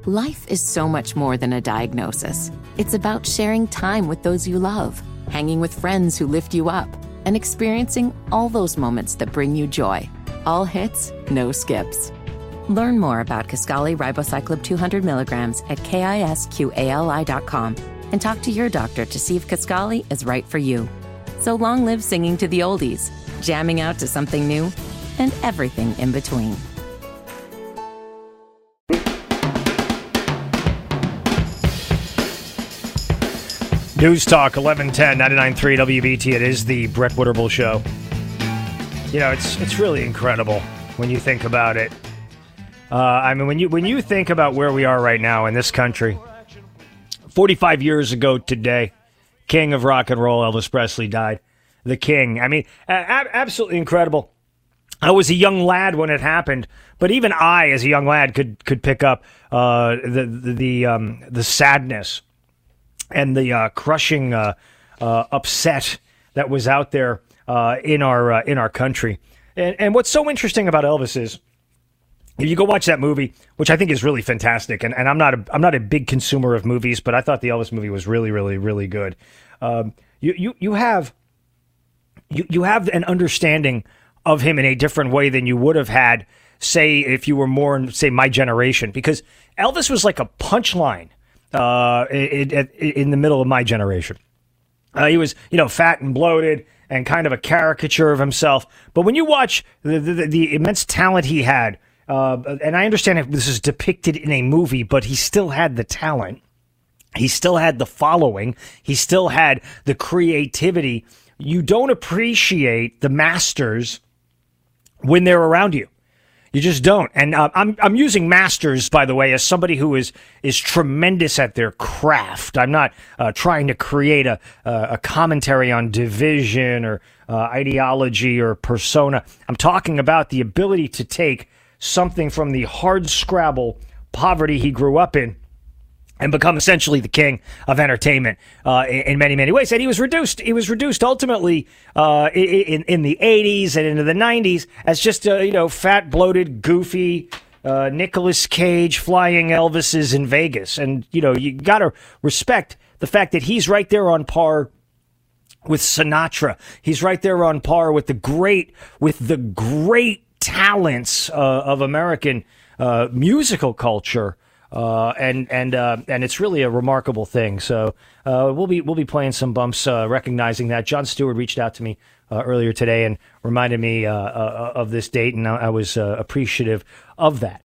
Life is so much more than a diagnosis. It's about sharing time with those you love, hanging with friends who lift you up, and experiencing all those moments that bring you joy. All hits, no skips. Learn more about Kisqali Ribociclib 200 milligrams at KISQALI.com and talk to your doctor to see if Kisqali is right for you. So long live singing to the oldies, jamming out to something new, and everything in between. News Talk 1110 99.3 WBT. It is the Brett Winterble Show. You know, it's really incredible when you think about it. When you think about where we are right now in this country, 45 years ago today, king of rock and roll, Elvis Presley died. The king. I mean, absolutely incredible. I was a young lad when it happened, but even I, as a young lad, could pick up the sadness and the crushing upset that was out there in our country. And what's so interesting about Elvis is, if you go watch that movie, which I think is really fantastic, and I'm not a big consumer of movies, but I thought the Elvis movie was really, really, really good. You have an understanding of him in a different way than you would have had, say, if you were more in, say, my generation, because Elvis was like a punchline in the middle of my generation. He was, fat and bloated and kind of a caricature of himself. But when you watch the immense talent he had, and I understand if this is depicted in a movie, but he still had the talent. He still had the following. He still had the creativity. You don't appreciate the masters when they're around you. You just don't. And I'm using masters, by the way, as somebody who is tremendous at their craft. I'm not trying to create a commentary on division or ideology or persona. I'm talking about the ability to take something from the hard scrabble poverty he grew up in and become essentially the king of entertainment in many, many ways. And he was reduced. He was reduced ultimately in the 80s and into the 90s as just fat, bloated, goofy Nicolas Cage flying Elvises in Vegas. And you got to respect the fact that he's right there on par with Sinatra. He's right there on par with the great talents of American musical culture. And it's really a remarkable thing. So we'll be playing some bumps, recognizing that. Jon Stewart reached out to me earlier today and reminded me of this date, and I was appreciative of that.